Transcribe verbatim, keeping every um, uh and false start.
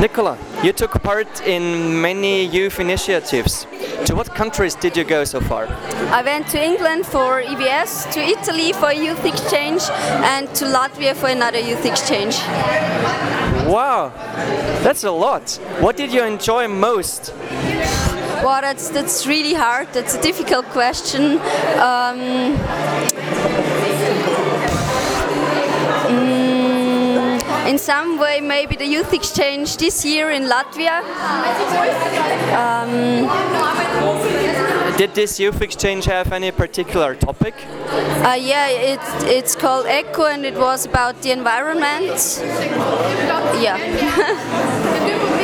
Nicola, you took part in many youth initiatives. To what countries did you go so far? I went to England for E V S, to Italy for youth exchange, and to Latvia for another youth exchange. Wow, that's a lot. What did you enjoy most? Wow, that's that's really hard. That's a difficult question. Um, mm, in some way, maybe the youth exchange this year in Latvia. Um, Did this youth exchange have any particular topic? uh, yeah, it, it's called ECHO, and it was about the environment. Yeah.